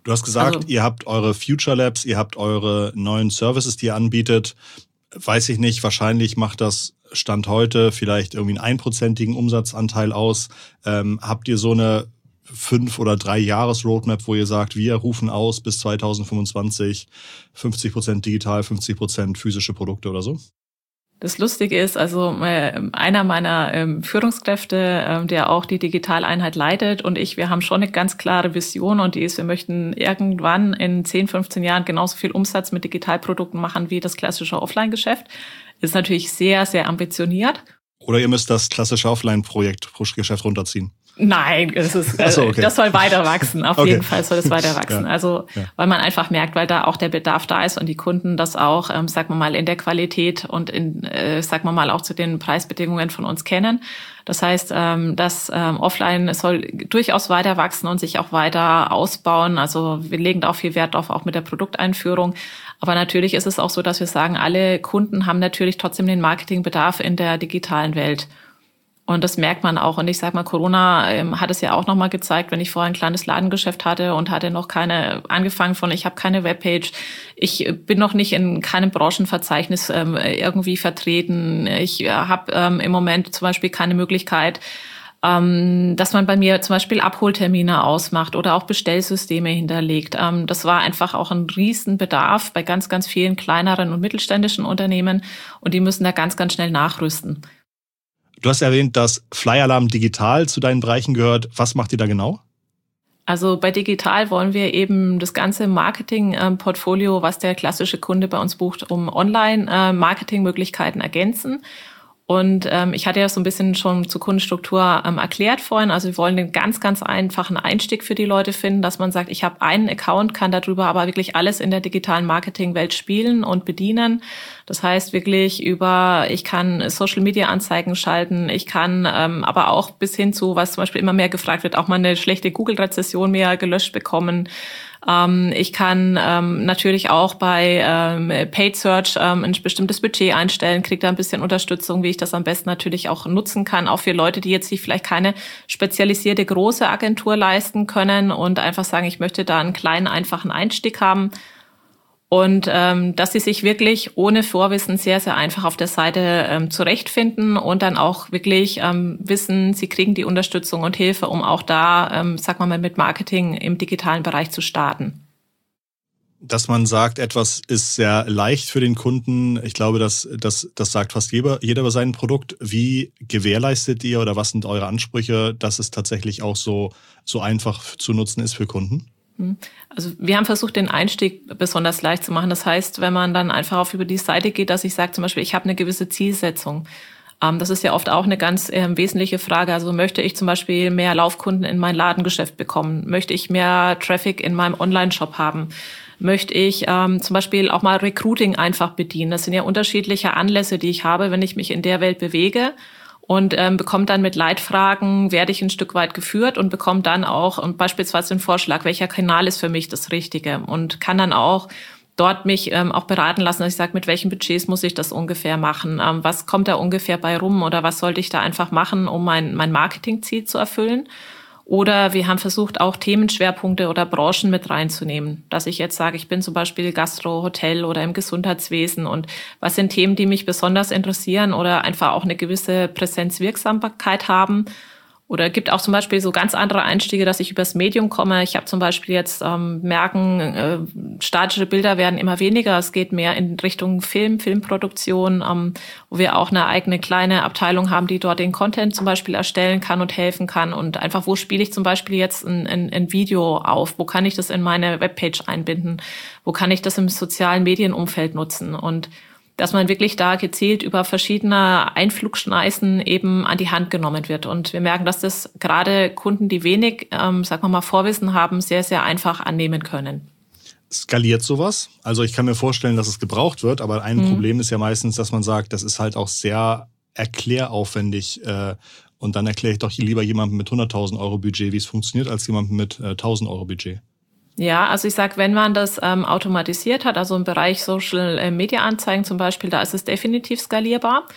Du hast gesagt, also, ihr habt eure Future Labs, ihr habt eure neuen Services, die ihr anbietet. Weiß ich nicht, wahrscheinlich macht das Stand heute vielleicht irgendwie einen einprozentigen Umsatzanteil aus. Ähm, habt ihr so eine fünf- oder drei Jahres Roadmap, wo ihr sagt, wir rufen aus bis zweitausendfünfundzwanzig fünfzig Prozent digital, fünfzig Prozent physische Produkte oder so?
Das Lustige ist, also äh, einer meiner ähm, Führungskräfte, äh, der auch die Digitaleinheit leitet, und ich, wir haben schon eine ganz klare Vision, und die ist, wir möchten irgendwann in zehn, fünfzehn Jahren genauso viel Umsatz mit Digitalprodukten machen wie das klassische Offline-Geschäft. Ist natürlich sehr, sehr ambitioniert.
Oder ihr müsst das klassische Offline-Projekt-Geschäft runterziehen.
Nein, es ist, äh, so, okay. Das soll weiter wachsen. Auf okay. jeden Fall soll es weiter wachsen. Ja. Also, ja. weil man einfach merkt, weil da auch der Bedarf da ist und die Kunden das auch, ähm, sagen wir mal, in der Qualität und in, äh, sagen wir mal, auch zu den Preisbedingungen von uns kennen. Das heißt, ähm, das ähm, Offline es soll durchaus weiter wachsen und sich auch weiter ausbauen. Also, wir legen da auch viel Wert drauf, auch mit der Produkteinführung. Aber natürlich ist es auch so, dass wir sagen, alle Kunden haben natürlich trotzdem den Marketingbedarf in der digitalen Welt. Und das merkt man auch. Und ich sag mal, Corona ähm, hat es ja auch nochmal gezeigt, wenn ich vorher ein kleines Ladengeschäft hatte und hatte noch keine, angefangen von, ich habe keine Webpage, ich bin noch nicht in keinem Branchenverzeichnis ähm, irgendwie vertreten. Ich äh, habe ähm, im Moment zum Beispiel keine Möglichkeit, ähm, dass man bei mir zum Beispiel Abholtermine ausmacht oder auch Bestellsysteme hinterlegt. Ähm, das war einfach auch ein Riesenbedarf bei ganz, ganz vielen kleineren und mittelständischen Unternehmen, und die müssen da ganz, ganz schnell nachrüsten.
Du hast erwähnt, dass Flyalarm digital zu deinen Bereichen gehört. Was macht ihr da genau?
Also bei digital wollen wir eben das ganze Marketing-Portfolio, was der klassische Kunde bei uns bucht, um Online-Marketing-Möglichkeiten ergänzen. Und ähm, ich hatte ja so ein bisschen schon zur Kundenstruktur ähm, erklärt vorhin. Also wir wollen den ganz, ganz einfachen Einstieg für die Leute finden, dass man sagt, ich habe einen Account, kann darüber aber wirklich alles in der digitalen Marketingwelt spielen und bedienen. Das heißt wirklich über, ich kann Social-Media-Anzeigen schalten, ich kann ähm, aber auch bis hin zu, was zum Beispiel immer mehr gefragt wird, auch mal eine schlechte Google-Rezession mehr gelöscht bekommen. Ähm, ich kann ähm, natürlich auch bei ähm, Paid Search ähm, ein bestimmtes Budget einstellen, kriege da ein bisschen Unterstützung, wie ich das am besten natürlich auch nutzen kann, auch für Leute, die jetzt sich vielleicht keine spezialisierte große Agentur leisten können und einfach sagen, ich möchte da einen kleinen, einfachen Einstieg haben. Und ähm, dass sie sich wirklich ohne Vorwissen sehr, sehr einfach auf der Seite ähm, zurechtfinden und dann auch wirklich ähm, wissen, sie kriegen die Unterstützung und Hilfe, um auch da, ähm, sag mal, mit Marketing im digitalen Bereich zu starten.
Dass man sagt, etwas ist sehr leicht für den Kunden, ich glaube, das, das, das sagt fast jeder, jeder über sein Produkt. Wie gewährleistet ihr oder was sind eure Ansprüche, dass es tatsächlich auch so, so einfach zu nutzen ist für Kunden?
Also wir haben versucht, den Einstieg besonders leicht zu machen. Das heißt, wenn man dann einfach auf über die Seite geht, dass ich sage zum Beispiel, ich habe eine gewisse Zielsetzung. Das ist ja oft auch eine ganz äh, wesentliche Frage. Also möchte ich zum Beispiel mehr Laufkunden in mein Ladengeschäft bekommen? Möchte ich mehr Traffic in meinem Online-Shop haben? Möchte ich ähm, zum Beispiel auch mal Recruiting einfach bedienen? Das sind ja unterschiedliche Anlässe, die ich habe, wenn ich mich in der Welt bewege. Und ähm, bekommt dann mit Leitfragen, werde ich ein Stück weit geführt und bekommt dann auch und beispielsweise den Vorschlag, welcher Kanal ist für mich das Richtige, und kann dann auch dort mich ähm, auch beraten lassen, dass ich sage, mit welchen Budgets muss ich das ungefähr machen, ähm, was kommt da ungefähr bei rum oder was sollte ich da einfach machen, um mein, mein Marketingziel zu erfüllen. Oder wir haben versucht, auch Themenschwerpunkte oder Branchen mit reinzunehmen. Dass ich jetzt sage, ich bin zum Beispiel Gastro, Hotel oder im Gesundheitswesen, und was sind Themen, die mich besonders interessieren oder einfach auch eine gewisse Präsenzwirksamkeit haben. Oder gibt auch zum Beispiel so ganz andere Einstiege, dass ich übers Medium komme. Ich habe zum Beispiel jetzt ähm, merken, äh, statische Bilder werden immer weniger. Es geht mehr in Richtung Film, Filmproduktion, ähm, wo wir auch eine eigene kleine Abteilung haben, die dort den Content zum Beispiel erstellen kann und helfen kann. Und einfach, wo spiele ich zum Beispiel jetzt ein, ein, ein Video auf? Wo kann ich das in meine Webpage einbinden? Wo kann ich das im sozialen Medienumfeld nutzen? Und dass man wirklich da gezielt über verschiedene Einflugschneisen eben an die Hand genommen wird. Und wir merken, dass das gerade Kunden, die wenig, ähm, sagen wir mal, Vorwissen haben, sehr, sehr einfach annehmen können.
Skaliert sowas? Also ich kann mir vorstellen, dass es gebraucht wird, aber ein mhm. Problem ist ja meistens, dass man sagt, das ist halt auch sehr erkläraufwendig, äh, und dann erkläre ich doch lieber jemandem mit hunderttausend Euro Budget, wie es funktioniert, als jemandem mit äh, tausend Euro Budget.
Ja, also ich sag, wenn man das ähm, automatisiert hat, also im Bereich Social Media Anzeigen zum Beispiel, da ist es definitiv skalierbar.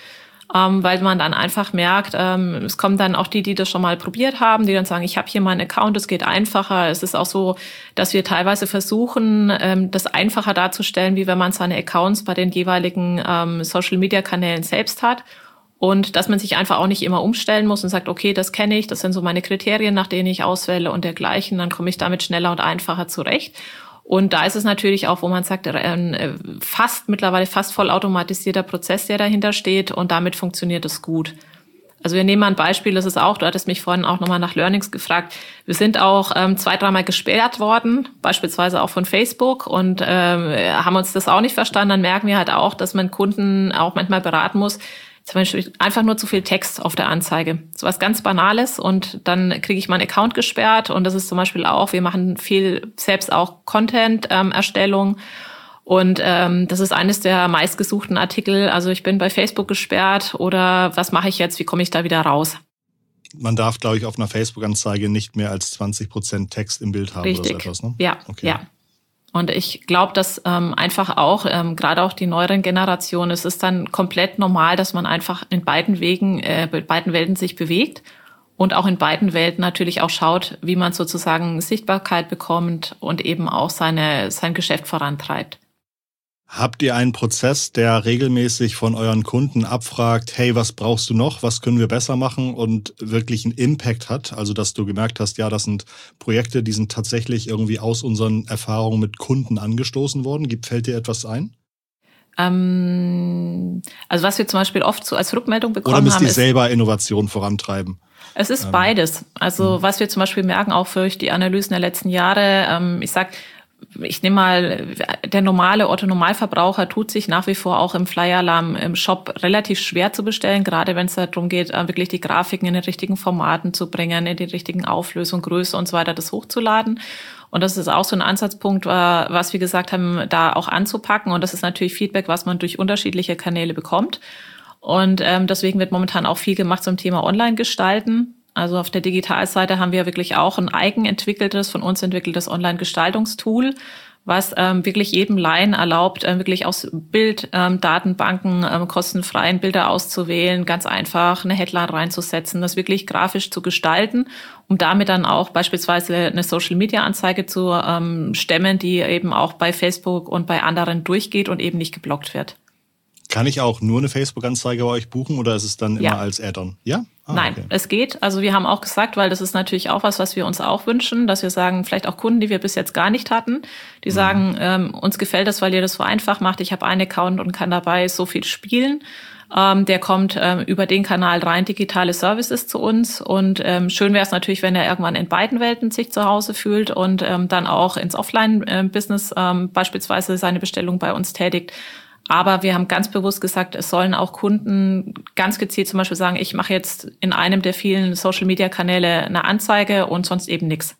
ähm, weil man dann einfach merkt, ähm, es kommen dann auch die, die das schon mal probiert haben, die dann sagen, ich habe hier meinen Account, es geht einfacher. Es ist auch so, dass wir teilweise versuchen, ähm, das einfacher darzustellen, wie wenn man seine Accounts bei den jeweiligen ähm, Social-Media-Kanälen selbst hat. Und dass man sich einfach auch nicht immer umstellen muss und sagt, okay, das kenne ich, das sind so meine Kriterien, nach denen ich auswähle und dergleichen, dann komme ich damit schneller und einfacher zurecht. Und da ist es natürlich auch, wo man sagt, ein fast, mittlerweile fast vollautomatisierter Prozess, der dahinter steht und damit funktioniert es gut. Also wir nehmen mal ein Beispiel, das ist auch, du hattest mich vorhin auch nochmal nach Learnings gefragt. Wir sind auch ähm, zwei, dreimal gesperrt worden, beispielsweise auch von Facebook und ähm, haben uns das auch nicht verstanden. Dann merken wir halt auch, dass man Kunden auch manchmal beraten muss, zum Beispiel einfach nur zu viel Text auf der Anzeige. So was ganz Banales und dann kriege ich meinen Account gesperrt und das ist zum Beispiel auch, wir machen viel selbst auch Content-Erstellung und ähm, das ist eines der meistgesuchten Artikel. Also ich bin bei Facebook gesperrt oder was mache ich jetzt, wie komme ich da wieder raus?
Man darf, glaube ich, auf einer Facebook-Anzeige nicht mehr als zwanzig Prozent Text im Bild haben.
Richtig.
Oder so etwas, ne?
Ja, okay. Ja. Und ich glaube, dass ähm, einfach auch, ähm, gerade auch die neueren Generationen, es ist dann komplett normal, dass man einfach in beiden Wegen, äh, in beiden Welten sich bewegt und auch in beiden Welten natürlich auch schaut, wie man sozusagen Sichtbarkeit bekommt und eben auch seine sein Geschäft vorantreibt.
Habt ihr einen Prozess, der regelmäßig von euren Kunden abfragt, hey, was brauchst du noch, was können wir besser machen und wirklich einen Impact hat? Also, dass du gemerkt hast, ja, das sind Projekte, die sind tatsächlich irgendwie aus unseren Erfahrungen mit Kunden angestoßen worden. Gibt, fällt dir etwas ein?
Ähm, also, was wir zum Beispiel oft so als Rückmeldung bekommen haben.
Oder müsst ihr
ist,
selber Innovation vorantreiben?
Es ist
ähm,
beides. Also,
mh.
was wir zum Beispiel merken, auch durch die Analysen der letzten Jahre, ähm, ich sag, ich nehme mal, der normale Otto-Normalverbraucher tut sich nach wie vor auch im Flyer-Alarm im Shop relativ schwer zu bestellen, gerade wenn es darum geht, wirklich die Grafiken in den richtigen Formaten zu bringen, in die richtigen Auflösung, Größe und so weiter, das hochzuladen. Und das ist auch so ein Ansatzpunkt, was wir gesagt haben, da auch anzupacken. Und das ist natürlich Feedback, was man durch unterschiedliche Kanäle bekommt. Und ähm, deswegen wird momentan auch viel gemacht zum Thema Online-Gestalten. Also auf der Digitalseite haben wir wirklich auch ein eigenentwickeltes, von uns entwickeltes Online-Gestaltungstool, was ähm, wirklich jedem Laien erlaubt, äh, wirklich aus Bilddatenbanken ähm, ähm, kostenfreien Bilder auszuwählen, ganz einfach eine Headline reinzusetzen, das wirklich grafisch zu gestalten, um damit dann auch beispielsweise eine Social-Media-Anzeige zu ähm, stemmen, die eben auch bei Facebook und bei anderen durchgeht und eben nicht geblockt wird.
Kann ich auch nur eine Facebook-Anzeige bei euch buchen oder ist es dann immer
ja.
als Add-on? Ja? Ah,
Nein,
okay.
Es geht. Also wir haben auch gesagt, weil das ist natürlich auch was, was wir uns auch wünschen, dass wir sagen, vielleicht auch Kunden, die wir bis jetzt gar nicht hatten, die mhm. sagen, ähm, uns gefällt das, weil ihr das so einfach macht. Ich habe einen Account und kann dabei so viel spielen. Ähm, der kommt ähm, über den Kanal rein, digitale Services zu uns. Und ähm, schön wäre es natürlich, wenn er irgendwann in beiden Welten sich zu Hause fühlt und ähm, dann auch ins Offline-Business ähm, beispielsweise seine Bestellung bei uns tätigt. Aber wir haben ganz bewusst gesagt, es sollen auch Kunden ganz gezielt zum Beispiel sagen, ich mache jetzt in einem der vielen Social-Media-Kanäle eine Anzeige und sonst eben nichts.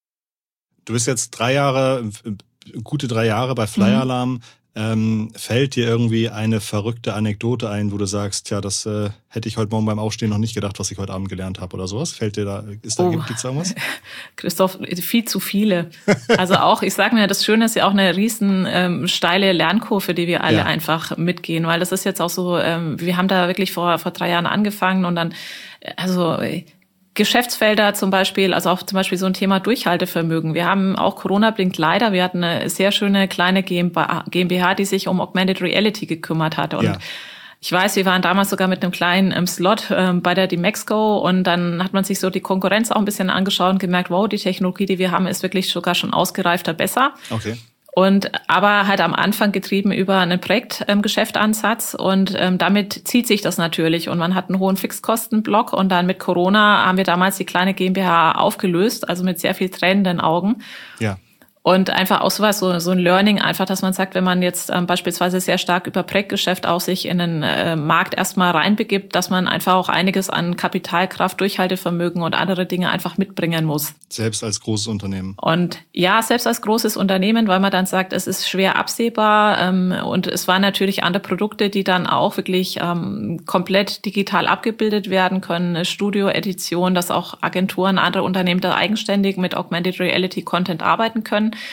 Du bist jetzt drei Jahre, gute drei Jahre bei Flyer Alarm. Mhm. Ähm, fällt dir irgendwie eine verrückte Anekdote ein, wo du sagst, ja, das äh, hätte ich heute Morgen beim Aufstehen noch nicht gedacht, was ich heute Abend gelernt habe oder sowas? Fällt dir da, ist da,
oh.
gibt's da irgendwas?
Christoph, viel zu viele. Also auch, ich sage mir, das Schöne ist ja auch eine riesen ähm, steile Lernkurve, die wir alle ja. einfach mitgehen, weil das ist jetzt auch so, ähm, wir haben da wirklich vor vor drei Jahren angefangen und dann, also Geschäftsfelder zum Beispiel, also auch zum Beispiel so ein Thema Durchhaltevermögen. Wir haben auch Corona-bedingt leider, wir hatten eine sehr schöne kleine GmbH, die sich um Augmented Reality gekümmert hat. Und ja. ich weiß, wir waren damals sogar mit einem kleinen ähm, Slot ähm, bei der Demexco und dann hat man sich so die Konkurrenz auch ein bisschen angeschaut und gemerkt, wow, die Technologie, die wir haben, ist wirklich sogar schon ausgereifter besser.
Okay.
Und aber halt am Anfang getrieben über einen Projektgeschäftansatz ähm, und ähm, damit zieht sich das natürlich und man hat einen hohen Fixkostenblock und dann mit Corona haben wir damals die kleine GmbH aufgelöst, also mit sehr viel tränenden Augen.
Ja.
Und einfach auch sowas, so, so ein Learning, einfach, dass man sagt, wenn man jetzt ähm, beispielsweise sehr stark über Projektgeschäft auch sich in den äh, Markt erstmal reinbegibt, dass man einfach auch einiges an Kapitalkraft, Durchhaltevermögen und andere Dinge einfach mitbringen muss.
Selbst als großes Unternehmen.
Und ja, selbst als großes Unternehmen, weil man dann sagt, es ist schwer absehbar ähm, und es waren natürlich andere Produkte, die dann auch wirklich ähm, komplett digital abgebildet werden können, eine Studio-Edition, dass auch Agenturen, andere Unternehmen da eigenständig mit Augmented Reality Content arbeiten können.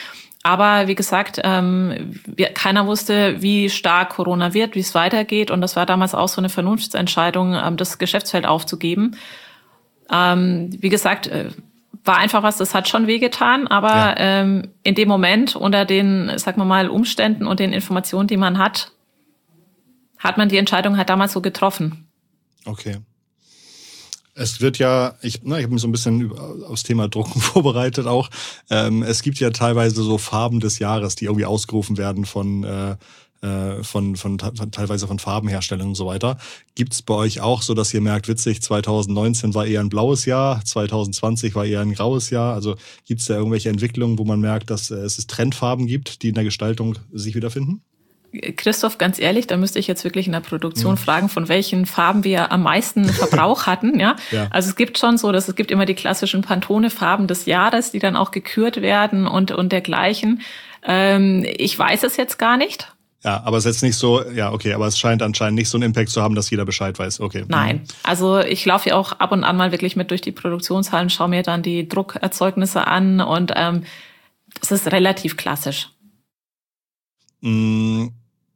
Aber wie gesagt, ähm, wir, keiner wusste, wie stark Corona wird, wie es weitergeht. Und das war damals auch so eine Vernunftsentscheidung, ähm, das Geschäftsfeld aufzugeben. Ähm, wie gesagt, äh, war einfach was, das hat schon wehgetan. Aber ja. ähm, in dem Moment, unter den, sagen wir mal, Umständen und den Informationen, die man hat, hat man die Entscheidung halt damals so getroffen.
Okay. Es wird ja, ich, na, ich habe mich so ein bisschen aufs Thema Drucken vorbereitet auch. Ähm, es gibt ja teilweise so Farben des Jahres, die irgendwie ausgerufen werden von, äh, von, von, von teilweise von Farbenherstellern und so weiter. Gibt es bei euch auch so, dass ihr merkt, witzig, zwanzig neunzehn war eher ein blaues Jahr, zwanzig zwanzig war eher ein graues Jahr? Also gibt es da irgendwelche Entwicklungen, wo man merkt, dass es Trendfarben gibt, die in der Gestaltung sich wiederfinden?
Christoph, ganz ehrlich, da müsste ich jetzt wirklich in der Produktion mhm. fragen, von welchen Farben wir am meisten Verbrauch hatten. Ja? ja, also es gibt schon so, dass es gibt immer die klassischen Pantone-Farben des Jahres, die dann auch gekürt werden und und dergleichen. Ähm, ich weiß es jetzt gar nicht.
Ja, aber es ist jetzt nicht so, ja, okay, aber es scheint anscheinend nicht so einen Impact zu haben, dass jeder Bescheid weiß. Okay.
Nein, also ich laufe ja auch ab und an mal wirklich mit durch die Produktionshallen, schaue mir dann die Druckerzeugnisse an und ähm, das ist relativ klassisch.
Mm.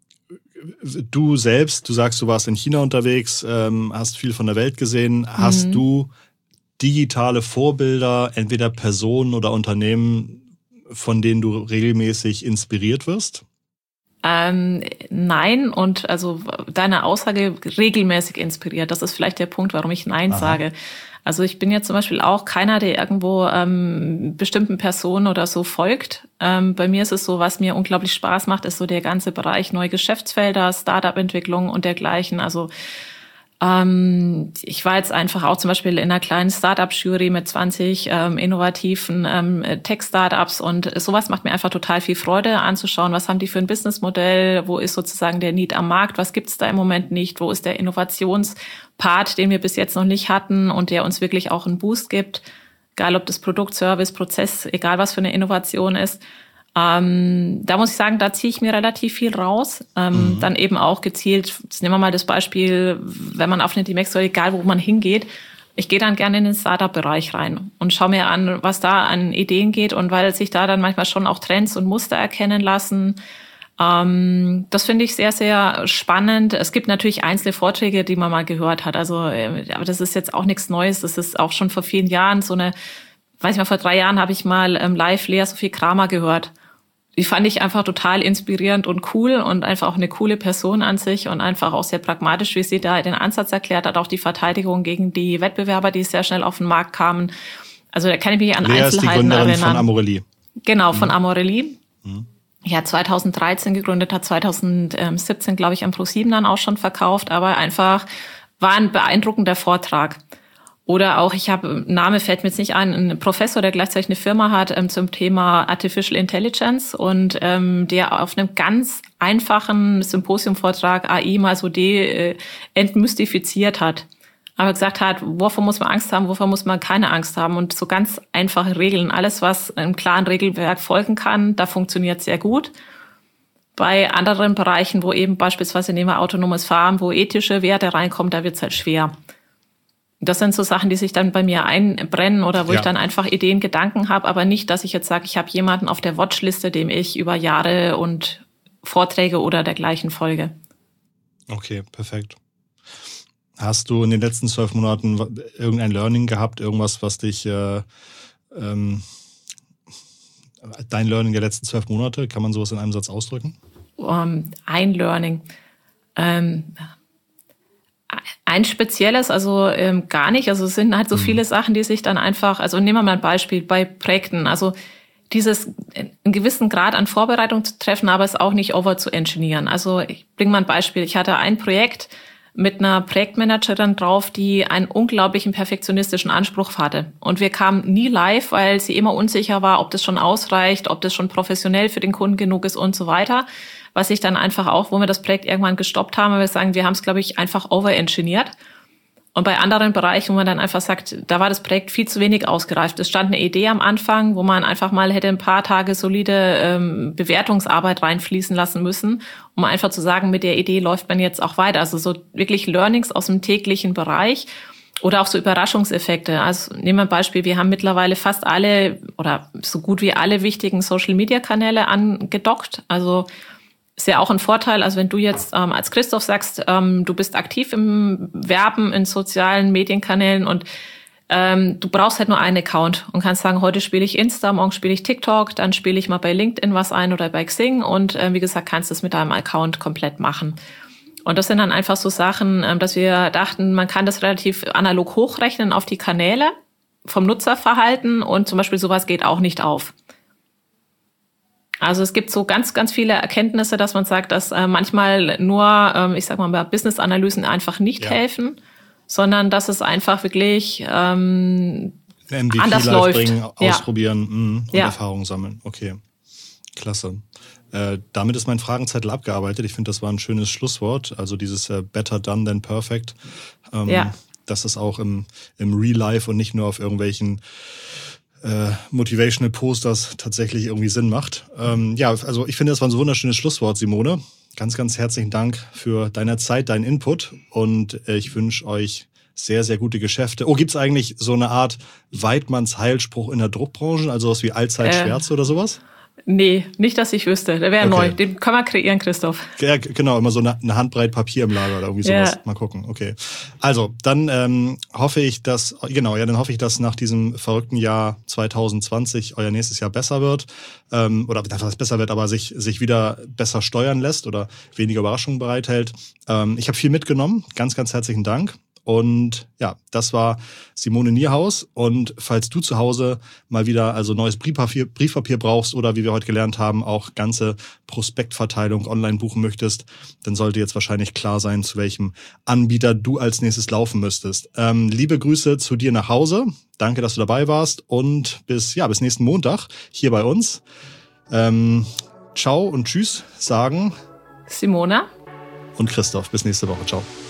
Du selbst, du sagst, du warst in China unterwegs, ähm, hast viel von der Welt gesehen. Hast mhm. du digitale Vorbilder, entweder Personen oder Unternehmen, von denen du regelmäßig inspiriert wirst?
Ähm, nein, und also deine Aussage regelmäßig inspiriert. Das ist vielleicht der Punkt, warum ich Nein Aha. sage. Also ich bin jetzt zum Beispiel auch keiner, der irgendwo ähm, bestimmten Personen oder so folgt. Ähm, bei mir ist es so, was mir unglaublich Spaß macht, ist so der ganze Bereich neue Geschäftsfelder, Startup-Entwicklung und dergleichen. Also ähm, ich war jetzt einfach auch zum Beispiel in einer kleinen Startup-Jury mit zwanzig ähm, innovativen ähm, Tech-Startups und sowas macht mir einfach total viel Freude anzuschauen. Was haben die für ein Businessmodell? Wo ist sozusagen der Need am Markt? Was gibt's da im Moment nicht? Wo ist der Innovationspart, den wir bis jetzt noch nicht hatten und der uns wirklich auch einen Boost gibt? Egal, ob das Produkt, Service, Prozess, egal was für eine Innovation ist. Ähm, da muss ich sagen, da ziehe ich mir relativ viel raus. Ähm, mhm. Dann eben auch gezielt, jetzt nehmen wir mal das Beispiel, wenn man auf eine D-Max oder egal, wo man hingeht, ich gehe dann gerne in den Startup-Bereich rein und schaue mir an, was da an Ideen geht und weil sich da dann manchmal schon auch Trends und Muster erkennen lassen. Ähm, das finde ich sehr, sehr spannend. Es gibt natürlich einzelne Vorträge, die man mal gehört hat. Also, äh, aber das ist jetzt auch nichts Neues. Das ist auch schon vor vielen Jahren so eine, weiß ich mal, vor drei Jahren habe ich mal ähm, live Lea Sophie Kramer gehört. Die fand ich einfach total inspirierend und cool und einfach auch eine coole Person an sich und einfach auch sehr pragmatisch, wie sie da den Ansatz erklärt hat, auch die Verteidigung gegen die Wettbewerber, die sehr schnell auf den Markt kamen. Also da kann ich mich an
Lea
Einzelheiten
ist die Gründerin
erinnern.
Von Amorelie.
Genau, von mhm. Amorelie.
Mhm.
Ja, zwanzig dreizehn gegründet, hat zwanzig siebzehn, glaube ich, am ProSieben dann auch schon verkauft, aber einfach war ein beeindruckender Vortrag. Oder auch, ich habe, Name fällt mir jetzt nicht ein, ein Professor, der gleichzeitig eine Firma hat ähm, zum Thema Artificial Intelligence und ähm, der auf einem ganz einfachen Symposiumvortrag A I mal so de, äh, entmystifiziert hat. Aber gesagt hat, wovor muss man Angst haben, wovor muss man keine Angst haben und so ganz einfache Regeln. Alles, was einem klaren Regelwerk folgen kann, da funktioniert sehr gut. Bei anderen Bereichen, wo eben beispielsweise nehmen wir autonomes Fahren, wo ethische Werte reinkommen, da wird es halt schwer. Das sind so Sachen, die sich dann bei mir einbrennen oder wo ja. ich dann einfach Ideen, Gedanken habe, aber nicht, dass ich jetzt sage, ich habe jemanden auf der Watchliste, dem ich über Jahre und Vorträge oder dergleichen folge.
Okay, perfekt. Hast du in den letzten zwölf Monaten irgendein Learning gehabt, irgendwas, was dich, äh, ähm, dein Learning der letzten zwölf Monate, kann man sowas in einem Satz ausdrücken?
Um, ein Learning. Ähm, Ein spezielles, also ähm, gar nicht. Also es sind halt so mhm. viele Sachen, die sich dann einfach, also nehmen wir mal ein Beispiel bei Projekten. Also dieses einen gewissen Grad an Vorbereitung zu treffen, aber es auch nicht over zu engineeren. Also ich bringe mal ein Beispiel. Ich hatte ein Projekt mit einer Projektmanagerin drauf, die einen unglaublichen perfektionistischen Anspruch hatte. Und wir kamen nie live, weil sie immer unsicher war, ob das schon ausreicht, ob das schon professionell für den Kunden genug ist und so weiter. Was ich dann einfach auch, wo wir das Projekt irgendwann gestoppt haben, weil wir sagen, wir haben es, glaube ich, einfach overengineert. Und bei anderen Bereichen, wo man dann einfach sagt, da war das Projekt viel zu wenig ausgereift. Es stand eine Idee am Anfang, wo man einfach mal hätte ein paar Tage solide ähm, Bewertungsarbeit reinfließen lassen müssen, um einfach zu sagen, mit der Idee läuft man jetzt auch weiter. Also so wirklich Learnings aus dem täglichen Bereich. Oder auch so Überraschungseffekte. Also nehmen wir ein Beispiel, wir haben mittlerweile fast alle oder so gut wie alle wichtigen Social-Media-Kanäle angedockt. Also ist ja auch ein Vorteil, also wenn du jetzt ähm, als Christoph sagst, ähm, du bist aktiv im Werben, in sozialen Medienkanälen und ähm, du brauchst halt nur einen Account und kannst sagen, heute spiele ich Insta, morgen spiele ich TikTok, dann spiele ich mal bei LinkedIn was ein oder bei Xing und äh, wie gesagt, kannst du es mit deinem Account komplett machen. Und das sind dann einfach so Sachen, dass wir dachten, man kann das relativ analog hochrechnen auf die Kanäle vom Nutzerverhalten und zum Beispiel sowas geht auch nicht auf. Also es gibt so ganz, ganz viele Erkenntnisse, dass man sagt, dass manchmal nur, ich sag mal, Business-Analysen einfach nicht ja. helfen, sondern dass es einfach wirklich ähm,
M V P
anders
live
läuft.
Bringen,
ja.
ausprobieren mh, und
ja.
Erfahrung sammeln. Okay, klasse. Äh, damit ist mein Fragenzettel abgearbeitet. Ich finde, das war ein schönes Schlusswort. Also dieses äh, better done than perfect. Ähm,
ja.
Dass es auch im, im Real Life und nicht nur auf irgendwelchen äh, Motivational Posters tatsächlich irgendwie Sinn macht. Ähm, ja, also ich finde, das war ein so wunderschönes Schlusswort, Simone. Ganz, ganz herzlichen Dank für deine Zeit, deinen Input und äh, ich wünsche euch sehr, sehr gute Geschäfte. Oh, gibt's eigentlich so eine Art Weidmanns Heilspruch in der Druckbranche, also was wie Allzeitschwärze äh. oder sowas?
Nee, nicht, dass ich wüsste. Der wäre okay. neu. Den können wir kreieren, Christoph.
Ja, genau, immer so eine, eine Handbreit Papier im Lager oder irgendwie sowas. Ja. Mal gucken, okay. Also, dann ähm, hoffe ich, dass, genau, ja, dann hoffe ich, dass nach diesem verrückten Jahr zwanzig zwanzig euer nächstes Jahr besser wird. Ähm, oder dass es besser wird, aber sich, sich wieder besser steuern lässt oder weniger Überraschungen bereithält. Ähm, ich habe viel mitgenommen. Ganz, ganz herzlichen Dank. Und ja, das war Simone Nierhaus. Und falls du zu Hause mal wieder also neues Briefpapier, Briefpapier brauchst oder wie wir heute gelernt haben, auch ganze Prospektverteilung online buchen möchtest, dann sollte jetzt wahrscheinlich klar sein, zu welchem Anbieter du als nächstes laufen müsstest. Ähm, liebe Grüße zu dir nach Hause. Danke, dass du dabei warst und bis, ja, bis nächsten Montag hier bei uns. Ähm, ciao und tschüss sagen
Simona
und Christoph. Bis nächste Woche. Ciao.